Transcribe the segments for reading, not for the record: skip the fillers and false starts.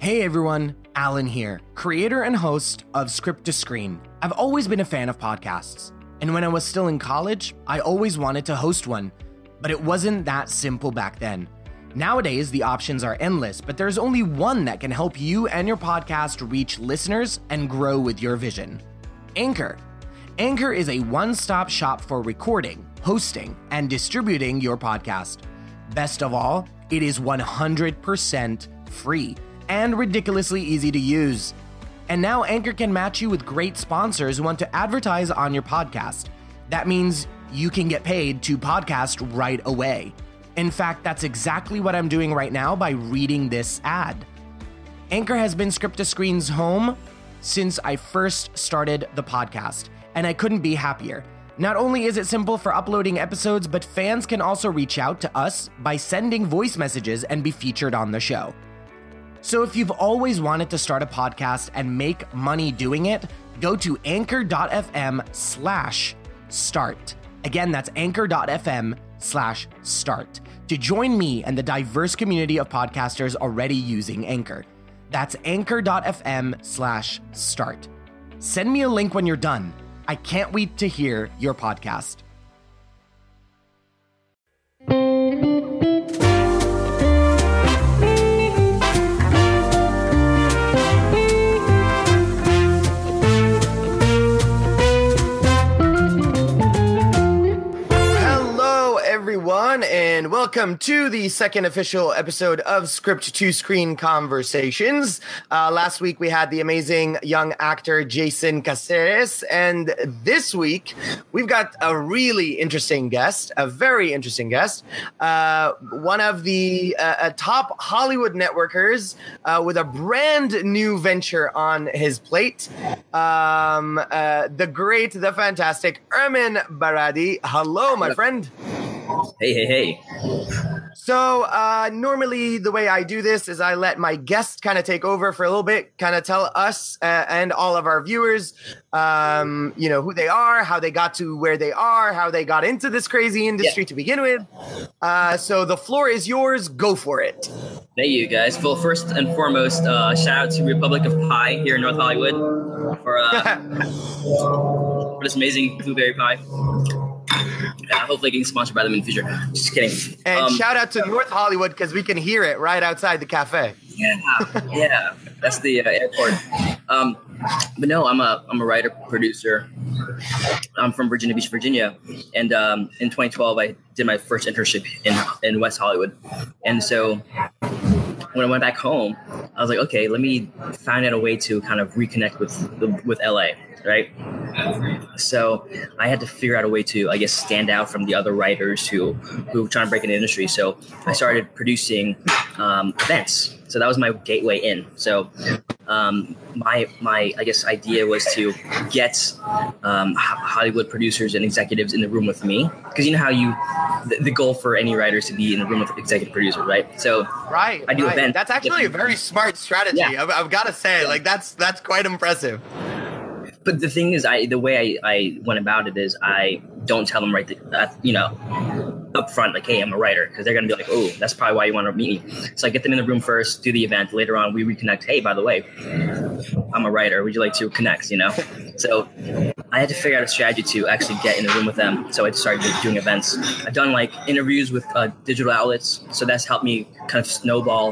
Hey everyone, Alan here, creator and host of Script to Screen. I've always been a fan of podcasts, and when I was still in college, I always wanted to host one, but it wasn't that simple back then. Nowadays, the options are endless, but there's only one that can help you and your podcast reach listeners and grow with your vision. Anchor. Anchor is a one-stop shop for recording, hosting, and distributing your podcast. Best of all, it is 100% free and ridiculously easy to use. And now Anchor can match you with great sponsors who want to advertise on your podcast. That means you can get paid to podcast right away. In fact, that's exactly what I'm doing right now by reading this ad. Anchor has been Script to Screen's home since I first started the podcast, and I couldn't be happier. Not only is it simple for uploading episodes, but fans can also reach out to us by sending voice messages and be featured on the show. So if you've always wanted to start a podcast and make money doing it, go to anchor.fm/start. Again, that's anchor.fm/start to join me and the diverse community of podcasters already using Anchor. That's anchor.fm/start. Send me a link when you're done. I can't wait to hear your podcast. Everyone, and welcome to the second official episode of Script to Screen Conversations. Last week we had the amazing young actor Jason Caceres, and this week we've got a really interesting guest, a very interesting guest, one of the top Hollywood networkers with a brand new venture on his plate, the great, the fantastic Ermin Baradi. Hello, my friend. Hey. So normally the way I do this is I let my guest kind of take over for a little bit, kind of tell us and all of our viewers, who they are, how they got to where they are, how they got into this crazy industry to begin with. So the floor is yours. Go for it. Thank you, guys. Well, first and foremost, shout out to Republic of Pie here in North Hollywood for this amazing blueberry pie. Hopefully getting sponsored by them in the future. Just kidding. And shout out to North Hollywood because we can hear it right outside the cafe. Yeah. That's the airport. But no, I'm a writer, producer. I'm from Virginia Beach, Virginia. And in 2012, I did my first internship in West Hollywood. And so when I went back home, I was like, okay, let me find out a way to kind of reconnect with LA. Right. So I had to figure out a way to, I guess, stand out from the other writers who were trying to break into the industry. So I started producing events. So that was my gateway in. So my I guess idea was to get Hollywood producers and executives in the room with me, because you know how the goal for any writer is to be in the room with executive producers, right? So I do events. That's actually a very smart strategy. Yeah. I've got to say, like that's quite impressive. But the thing is, the way I went about it is I don't tell them up front, like, hey, I'm a writer, because they're going to be like, oh, that's probably why you want to meet me. So I get them in the room first, do the event. Later on, we reconnect. Hey, by the way, I'm a writer. Would you like to connect, So I had to figure out a strategy to actually get in the room with them. So I started doing events. I've done like interviews with digital outlets. So that's helped me kind of snowball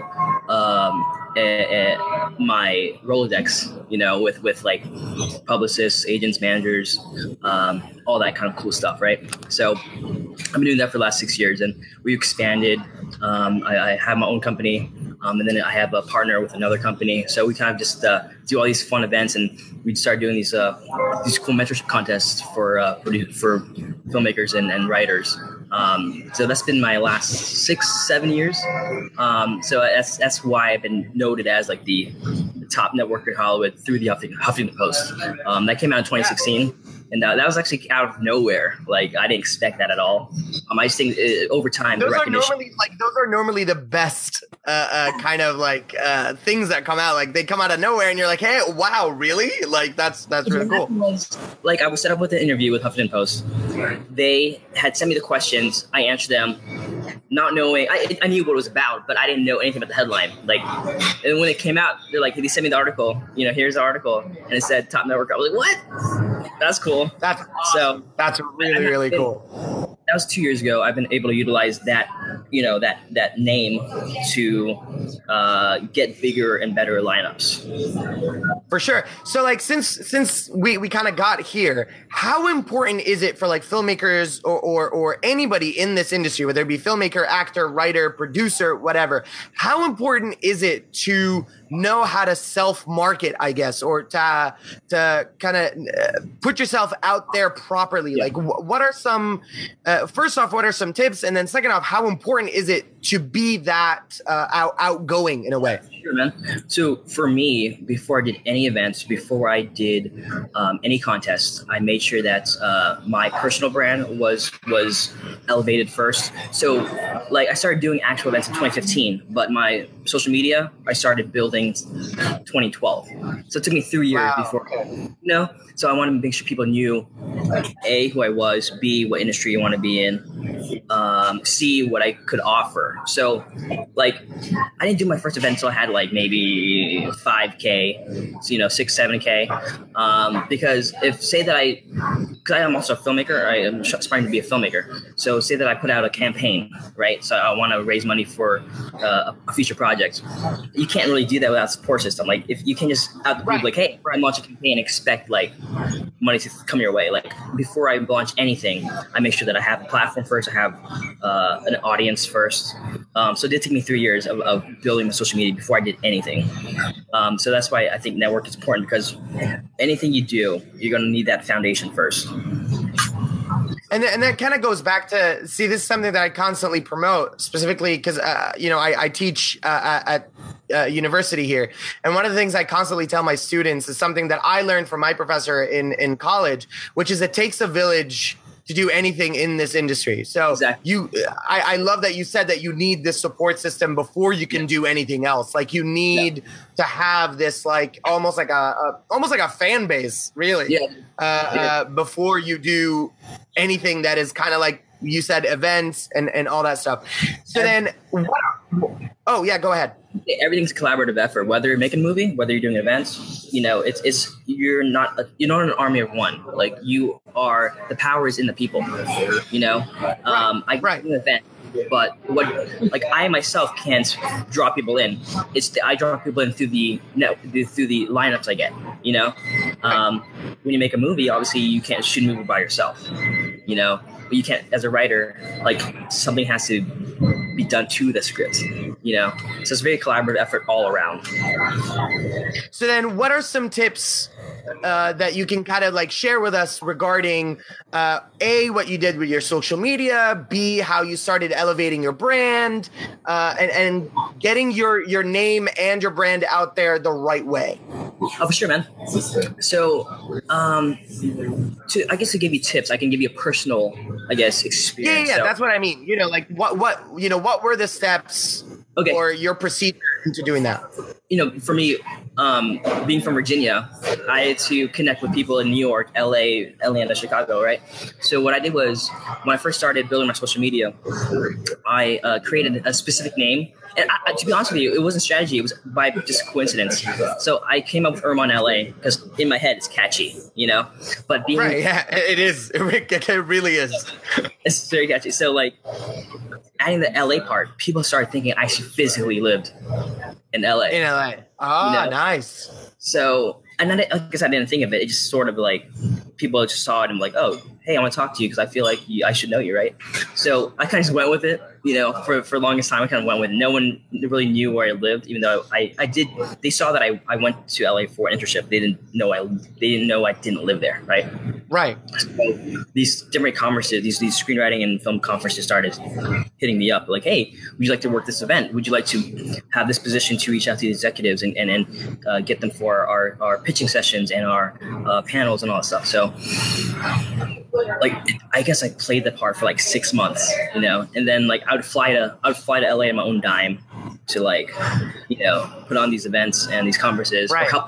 my Rolodex, with like publicists, agents, managers, all that kind of cool stuff, right? So I've been doing that for the last 6 years, and we expanded. I have my own company, and then I have a partner with another company. So we kind of just do all these fun events, and we start doing these cool mentorship contests for filmmakers and writers. So that's been my last 6-7 years. So that's why I've been noted as like the top network in Hollywood through the Huffington Post. That came out in 2016. And that was actually out of nowhere. Like, I didn't expect that at all. I just think over time, those are normally the best kind of like things that come out. Like, they come out of nowhere, and you're like, "Hey, wow, really?" Like, that's really cool. Like, I was set up with an interview with Huffington Post. They had sent me the questions. I answered them. not knowing, I knew what it was about, but I didn't know anything about the headline. Like, and when it came out, they sent me the article. Here's the article, and it said Top Network. I was like, what? That's cool. That's awesome. That's really, really cool. That was 2 years ago. I've been able to utilize that, that name to get bigger and better lineups. For sure. So like, since we kind of got here, how important is it for like filmmakers or anybody in this industry, whether it be filmmaker, actor, writer, producer, whatever, how important is it to know how to self-market, I guess, or to kind of put yourself out there properly? Yeah. Like what are some, first off, what are some tips? And then second off, how important is it to be that outgoing in a way? Sure, man. So for me, before I did any events, before I did any contests, I made sure that my personal brand was elevated first. So like I started doing actual events in 2015, but my social media, I started building 2012. So it took me 3 years before, so I wanted to make sure people knew A, who I was, B, what industry I want to be in, C, what I could offer. So like I didn't do my first event until I had like maybe 5K, 6, 7K. Because because I am also a filmmaker, I am aspiring to be a filmmaker. So say that I put out a campaign, right? So I want to raise money for a future project. You can't really do that without a support system. Like if you can just out the blue, like, hey, I launch a campaign, expect like money to come your way. Like before I launch anything, I make sure that I have a platform first. I have an audience first. So it did take me 3 years of building my social media before I did anything. So that's why I think network is important, because anything you do, you're going to need that foundation first. And that kind of goes back to, this is something that I constantly promote, specifically because, I teach at university here. And one of the things I constantly tell my students is something that I learned from my professor in college, which is it takes a village to do anything in this industry. So exactly. I love that you said that you need this support system before you can do anything else. Like you need to have this like almost like a fan base, really, before you do anything that is kind of like you said, events and all that stuff. So then, oh yeah, go ahead. Everything's a collaborative effort. Whether you're making a movie, whether you're doing events, you're not an army of one. Like you are, the power is in the people. I do an event, but I myself can't draw people in. I draw people in through the lineups I get. When you make a movie, obviously you can't shoot a movie by yourself. But you can't, as a writer, like something has to be done to the script, so it's a very collaborative effort all around. So then what are some tips that you can kind of like share with us regarding A, what you did with your social media, B, how you started elevating your brand, and getting your name and your brand out there the right way? Oh, for sure, man. So to give you tips, I can give you a personal, experience. Yeah, that's what I mean. What were the steps or your procedure into doing that? For me, being from Virginia, I had to connect with people in New York, LA, Atlanta, Chicago, right? So what I did was, when I first started building my social media, I created a specific name. And to be honest with you, it wasn't strategy. It was by just coincidence. So I came up with Irmon LA because in my head it's catchy, But being it is. It really is. It's very catchy. So like adding the LA part, people started thinking I actually physically lived in LA. In LA. Oh, nice. So, and then I guess I didn't think of it. It just sort of like people just saw it and like, oh, hey, I want to talk to you because I feel like I should know you, right? So I kind of just went with it, for the longest time. I kind of went with it. No one really knew where I lived, even though I did. They saw that I went to LA for an internship. They didn't know I didn't live there, right? Right. So these different conferences, these screenwriting and film conferences started hitting me up like, hey, would you like to work this event? Would you like to have this position to reach out to the executives and get them for our pitching sessions and our panels and all that stuff? So like, I guess I played the part for like 6 months, and then like I would fly to LA on my own dime to like, put on these events and these conferences, or help with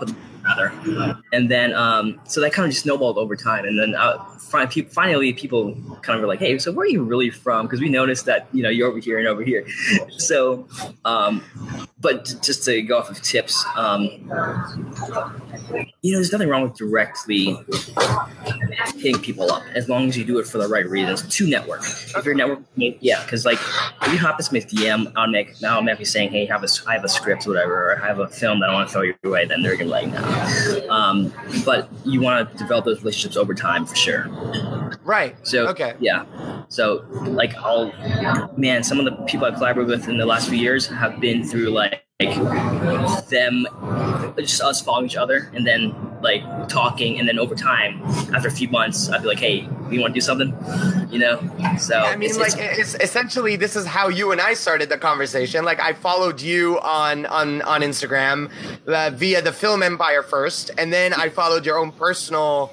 rather. And then so that kind of just snowballed over time. And then finally people kind of were like, hey, so where are you really from? Because we noticed that, you know, you're over here and over here. So but just to go off of tips, you know, there's nothing wrong with directly hitting people up as long as you do it for the right reasons to network. If your network, yeah, because like if you hop this Smith DM, I'll make you saying, hey, I have a script, or whatever, or I have a film that I want to throw your way, then they're gonna be like, no. But you want to develop those relationships over time for sure. Right. So okay. Yeah. So like some of the people I've collaborated with in the last few years have been through like them, just us following each other and then like talking, and then over time, after a few months, I'd be like, hey, you want to do something? You know? So I mean, it's essentially, this is how you and I started the conversation. Like, I followed you on Instagram via the Film Empire first, and then I followed your own personal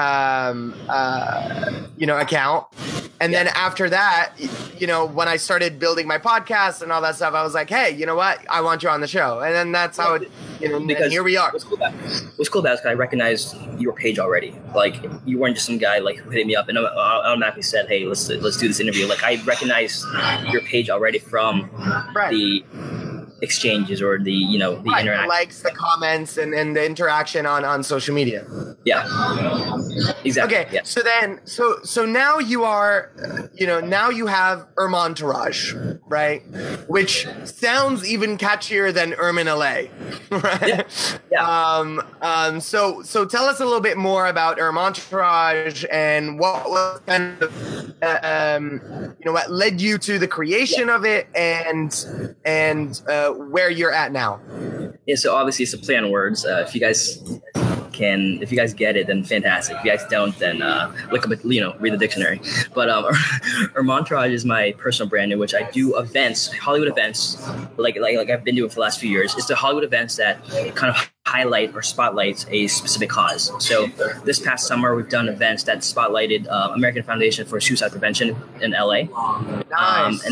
account. And then after that, you know, when I started building my podcast and all that stuff, I was like, hey, you know what? I want you on the show. And then that's how it, you know, because here we are. What's cool about it is I recognized your page already. Like, you weren't just some guy like who hit me up and automatically said, hey, let's do this interview. Like, I recognized your page already from the exchanges or the, you know, the interaction. The likes, the comments, and the interaction on social media. Yeah, exactly. Okay, yeah. so then, so now you are, you know, now you have Ermontourage, right? Which sounds even catchier than Ermin LA, right? Yeah. So tell us a little bit more about Ermontourage and what was kind of, you know, what led you to the creation of it, and where you're at now. Yeah, so obviously it's a play on words. If you guys get it, then fantastic. If you guys don't, then look up, you know, read the dictionary. But Ermontourage is my personal brand in which I do events, Hollywood events, like I've been doing for the last few years. It's the Hollywood events that kind of highlight or spotlight a specific cause. So this past summer, we've done events that spotlighted American Foundation for Suicide Prevention in LA. Nice.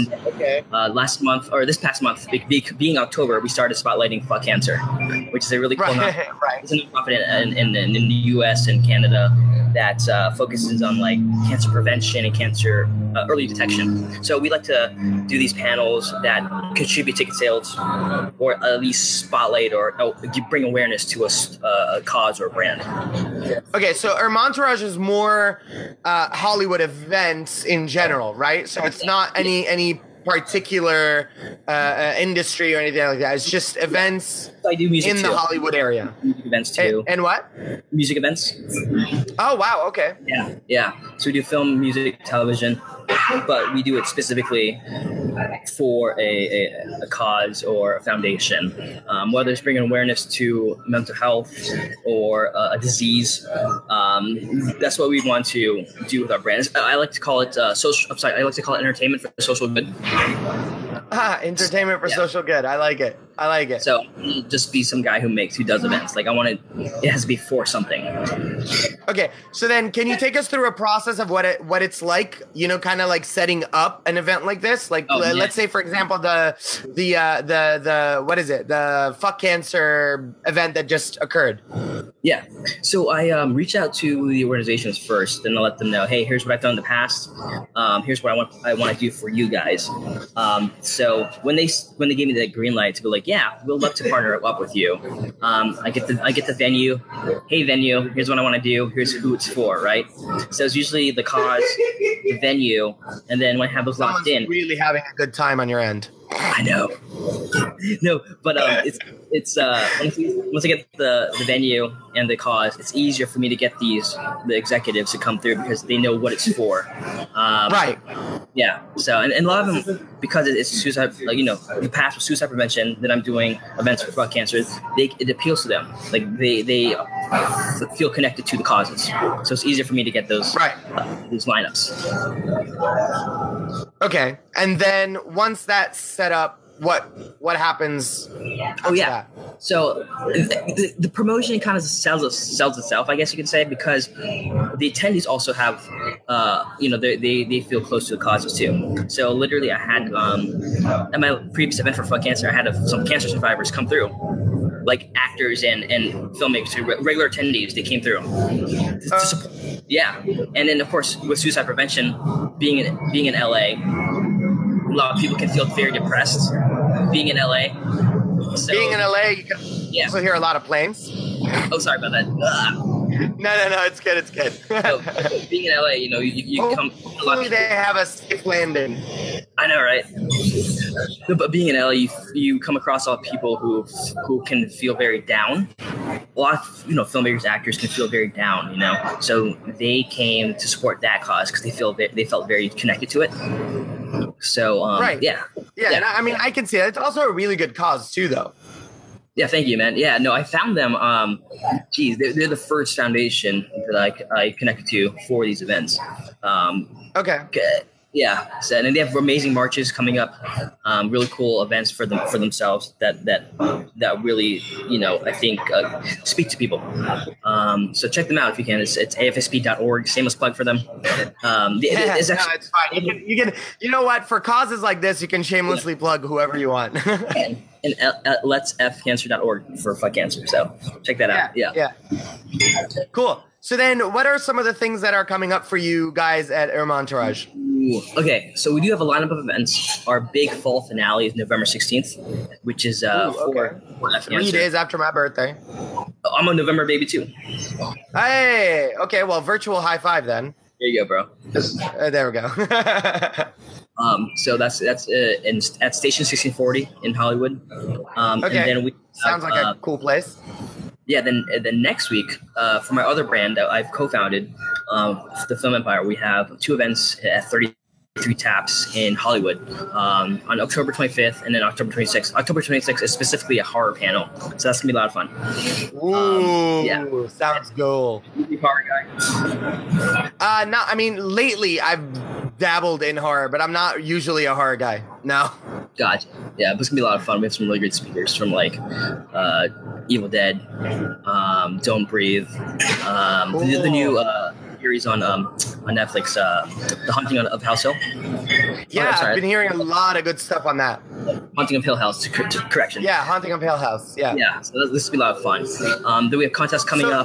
This past month, being October, we started spotlighting Fuck Cancer, which is a really cool nonprofit. Right. It's a nonprofit in the U.S. and Canada that focuses on like cancer prevention and cancer early detection. So we like to do these panels that contribute ticket sales, or at least spotlight or bring awareness to a cause or a brand. Okay, so Ermontourage is more Hollywood events in general, right? So it's not any particular industry or anything like that. It's just events I do music in too. the Hollywood area. Music events too. And what? Music events. Oh, wow. Okay. Yeah. So we do film, music, television, but we do it specifically for a cause or a foundation, whether it's bringing awareness to mental health or a disease. That's what we want to do with our brands. I like to call it I like to call it entertainment for social good. Entertainment for social good. I like it. So just be some guy who does events. Like, it has to be for something. Okay. So then can you take us through a process of what it's like, you know, kind of like setting up an event like this? Like, let's say, for example, the what is it? The Fuck Cancer event that just occurred. Yeah. So I reach out to the organizations first, and I'll let them know, hey, here's what I've done in the past. Here's what I want to do for you guys. So when they gave me the green light to be like, yeah, we'll love to partner up with you. I get the venue. Hey, venue, here's what I want to do. Here's who it's for, right? So it's usually the cause, the venue, and then when I have those locked in. Really having a good time on your end. I know. No, but it's once I get the venue and the cause, it's easier for me to get the executives to come through because they know what it's for. Right. Yeah. So and a lot of them, because it's suicide, like, you know, the past with suicide prevention, that I'm doing events for Fuck Cancer, it appeals to them. Like they feel connected to the causes, so it's easier for me to get those these lineups. Okay, and then once that's set up, what happens? Oh yeah. That? So the promotion kind of sells itself, I guess you could say, because the attendees also have, they feel close to the causes too. So literally, I had at my previous event for Fuck Cancer, I had some cancer survivors come through. like actors and filmmakers, regular attendees. They came through to support. Yeah, and then of course with suicide prevention, being in LA, a lot of people can feel very depressed being in LA. So, being in LA, you can also hear a lot of planes. Oh, sorry about that. No, it's good. So, being in LA, you come. Hopefully they have a safe landing. I know, right? But being in LA, you come across a lot of people who can feel very down. A lot of filmmakers, actors can feel very down. So they came to support that cause because they felt very connected to it. So right, yeah. I mean, I can see it. It's also a really good cause too, though. Yeah, thank you, man. Yeah, no, I found them. They're the first foundation that I connected to for these events. Okay. Yeah, so, and they have amazing marches coming up, really cool events for themselves that really I think speak to people. So check them out if you can. It's afsp.org. Shameless plug for them. It's fine. You can you know what, for causes like this you can shamelessly plug whoever you want. And letsfcancer.org for fuck cancer. So check that out. Yeah. Cool. So then, what are some of the things that are coming up for you guys at Entourage? Okay, so we do have a lineup of events. Our big fall finale is November 16th, which is for 3 days after my birthday. I'm a November baby too. Hey, okay, well, virtual high five then. There you go, bro. There we go. So that's at Station 1640 in Hollywood. Okay, and then we sounds like a cool place. Yeah, then next week, for my other brand that I've co-founded, the Film Empire, we have 2 events at 33 Taps in Hollywood on October 25th and then October 26th. October 26th is specifically a horror panel, so that's going to be a lot of fun. Ooh, sounds cool. You horror guy? No, I mean, lately I've dabbled in horror, but I'm not usually a horror guy. No. Gotcha. Yeah, but it's going to be a lot of fun. We have some really great speakers from Evil Dead, Don't Breathe, the new series on Netflix, The Haunting of House Hill. Yeah, I've been hearing a lot of good stuff on that. Haunting of Hill House, correction. Yeah, Haunting of Hill House. Yeah. Yeah, so this will be a lot of fun. Then we have contests coming up.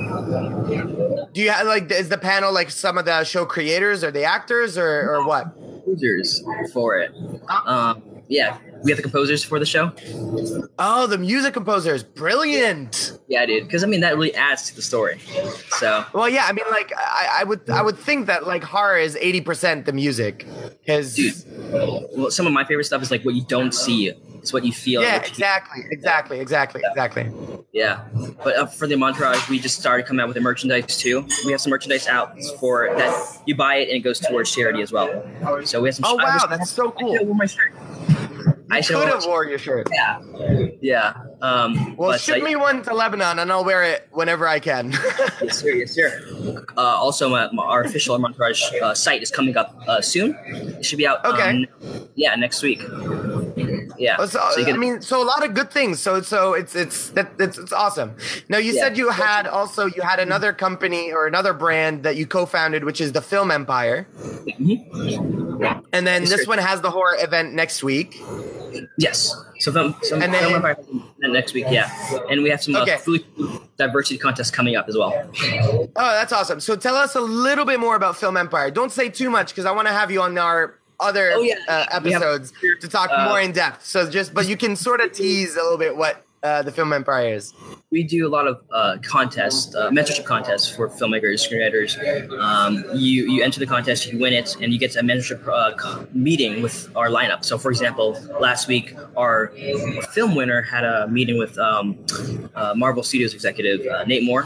Do you have is the panel some of the show creators or the actors or what? Users for it. Yeah, we have the composers for the show. Oh, the music composers. Brilliant. Yeah, dude. Because, that really adds to the story. So. Well, yeah, I would think that, horror is 80% the music. Dude, well, some of my favorite stuff is, what you don't see. It's what you feel. Yeah, exactly. Yeah. But for the Entourage, we just started coming out with the merchandise, too. We have some merchandise out for that. You buy it, and it goes towards charity as well. So we have some. Oh, wow, that's so cool. I wore my shirt. I could have wore your shirt. Yeah. Well, ship me one to Lebanon, and I'll wear it whenever I can. Yes, sir. Also, our official Entourage site is coming up soon. It should be out. Okay. Next week. Yeah. So a lot of good things. So it's awesome. Now you said you had another company or another brand that you co-founded, which is the Film Empire. Mm-hmm. And then this one has the horror event next week. Yes. So Film Empire next week, yeah. And we have some food diversity contests coming up as well. Oh, that's awesome. So tell us a little bit more about Film Empire. Don't say too much because I want to have you on our other episodes to talk more in depth. So but you can sort of tease a little bit what the Film Empire is. We do a lot of contests, mentorship contests for filmmakers, screenwriters. You enter the contest, you win it, and you get a mentorship meeting with our lineup. So, for example, last week, our film winner had a meeting with Marvel Studios executive Nate Moore.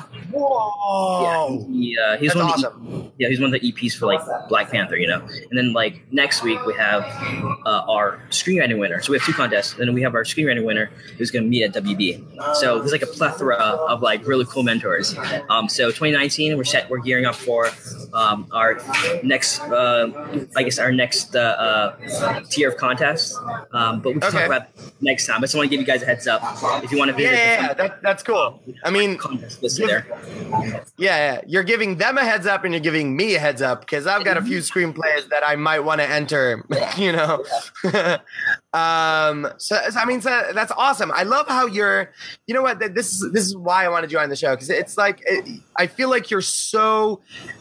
Whoa! Yeah, he's That's one awesome. He's one of the EPs for Black Panther, And then next week we have our screenwriting winner. So we have 2 contests, and then we have our screenwriting winner who's going to meet at WB. So there's a plethora of really cool mentors. So 2019, we're gearing up for our next, our next tier of contests. But we can talk about next time. I just want to give you guys a heads up if you want to visit. Yeah, that's cool. I mean, there. Yeah, you're giving them a heads up and you're giving me a heads up because I've got a few screenplays that I might want to enter, you know. So that's awesome. I love how you're, you know what, this is why I wanted you on the show, because it's like, I feel like you're so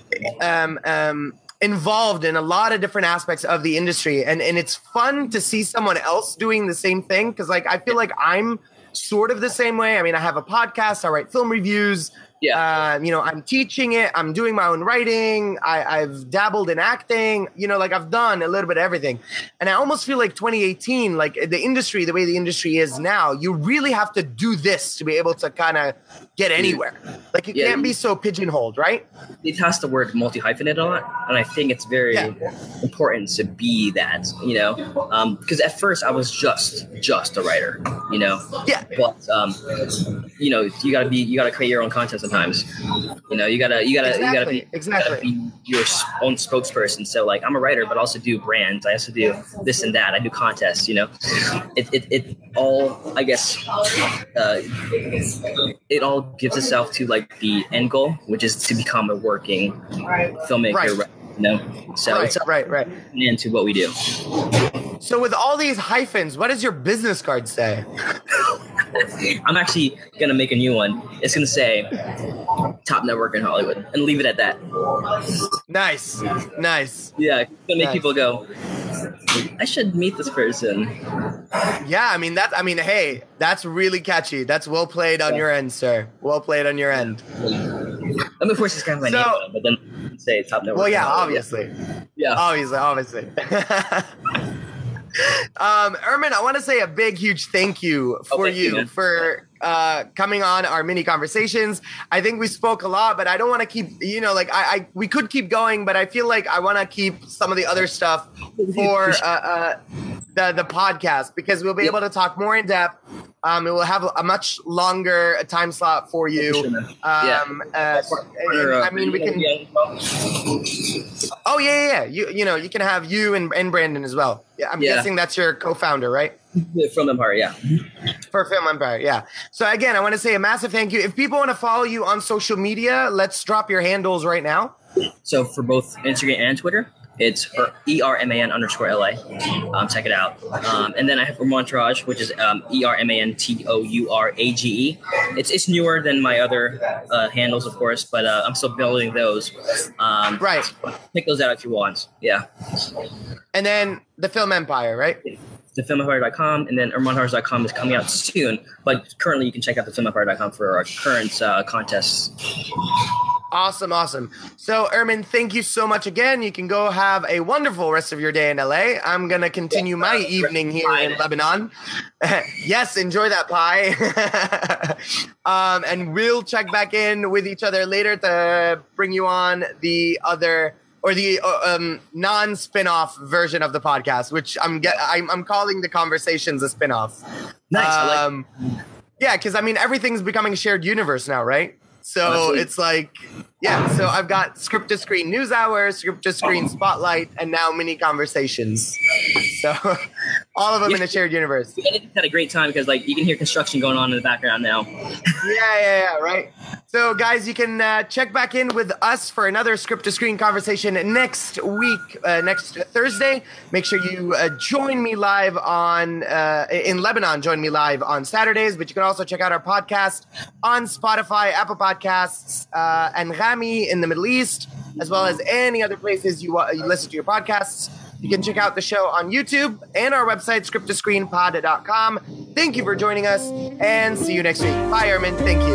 involved in a lot of different aspects of the industry, and it's fun to see someone else doing the same thing, because like I feel like I'm sort of the same way. I mean, I have a podcast, I write film reviews. Yeah. You know, I'm teaching it. I'm doing my own writing. I've dabbled in acting, you know, like I've done a little bit of everything. And I almost feel like 2018, like the way the industry is now, you really have to do this to be able to kind of get anywhere. Like you can't be so pigeonholed, right? It has the word multi-hyphenate a lot. And I think it's very important to be that, you know, because at first I was just a writer, you know? Yeah. But, you know, you gotta create your own content sometimes. You know, you gotta be your own spokesperson. So like, I'm a writer, but I also do brands. I also do this and that. I do contests. You know, it all, I guess, it all gives itself to like the end goal, which is to become a working filmmaker. Right. You know, so it's right into what we do. So with all these hyphens, what does your business card say? I'm actually gonna make a new one. It's gonna say Top Network in Hollywood and leave it at that. Nice. Yeah, it's gonna make people go, I should meet this person. Yeah, hey, that's really catchy. That's well played on your end, sir. Well played on your end. I mean, of course, it's kind of my name, but then say Top Network. Well, yeah, obviously. Yeah, obviously. Ermin, I want to say a big, huge thank you for for coming on our mini conversations. I think we spoke a lot, but I don't want to keep, you know, like we could keep going, but I feel like I want to keep some of the other stuff for the podcast, because we'll be able to talk more in depth. It will have a much longer time slot for you. I mean, we can. Oh yeah. You know, you can have you and Brandon as well. Yeah, I'm guessing that's your co-founder, right? Film Empire, yeah. For Film Empire, yeah. So again, I want to say a massive thank you. If people want to follow you on social media, let's drop your handles right now. So for both Instagram and Twitter, it's ERMAN_LA. Check it out. And then I have Ermantourage, which is ERMANTOURAGE. It's newer than my other handles, of course, but I'm still building those. Right. Pick those out if you want. Yeah. And then the Film Empire, right? thefilmempire.com, and then ermantourage.com is coming out soon. But currently, you can check out thefilmempire.com for our current contests. Awesome. So, Ermin, thank you so much again. You can go have a wonderful rest of your day in LA. I'm going to continue my evening here in Lebanon. Yes, enjoy that pie. And we'll check back in with each other later to bring you on the other or the non-spin-off version of the podcast, which I'm calling the Conversations a spin-off. Nice. Yeah, because I mean everything's becoming a shared universe now, right? So it's like, so I've got Script to Screen News Hour, Script to Screen Spotlight, and now Mini Conversations. So all of them in a shared universe. We had a great time because like you can hear construction going on in the background now. Yeah, right. So guys, you can check back in with us for another Script to Screen conversation next week, next Thursday. Make sure you join me live on in Lebanon. Join me live on Saturdays, but you can also check out our podcast on Spotify, Apple Podcasts, and Rami in the Middle East, as well as any other places you listen to your podcasts. You can check out the show on YouTube and our website, scripttoscreenpod.com. Thank you for joining us, and see you next week. Bye, Ermin. Thank you.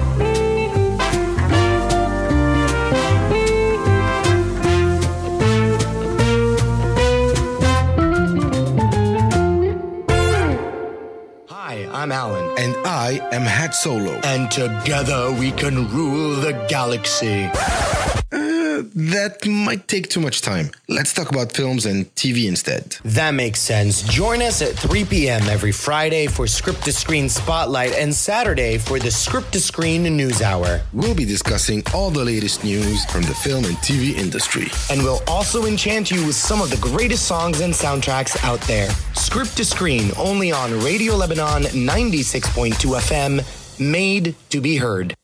Hi, I'm Alan. And I am Hat Solo. And together we can rule the galaxy. that might take too much time. Let's talk about films and TV instead. That makes sense. Join us at 3 p.m. every Friday for Script to Screen Spotlight and Saturday for the Script to Screen News Hour. We'll be discussing all the latest news from the film and TV industry. And we'll also enchant you with some of the greatest songs and soundtracks out there. Script to Screen, only on Radio Lebanon 96.2 FM, made to be heard.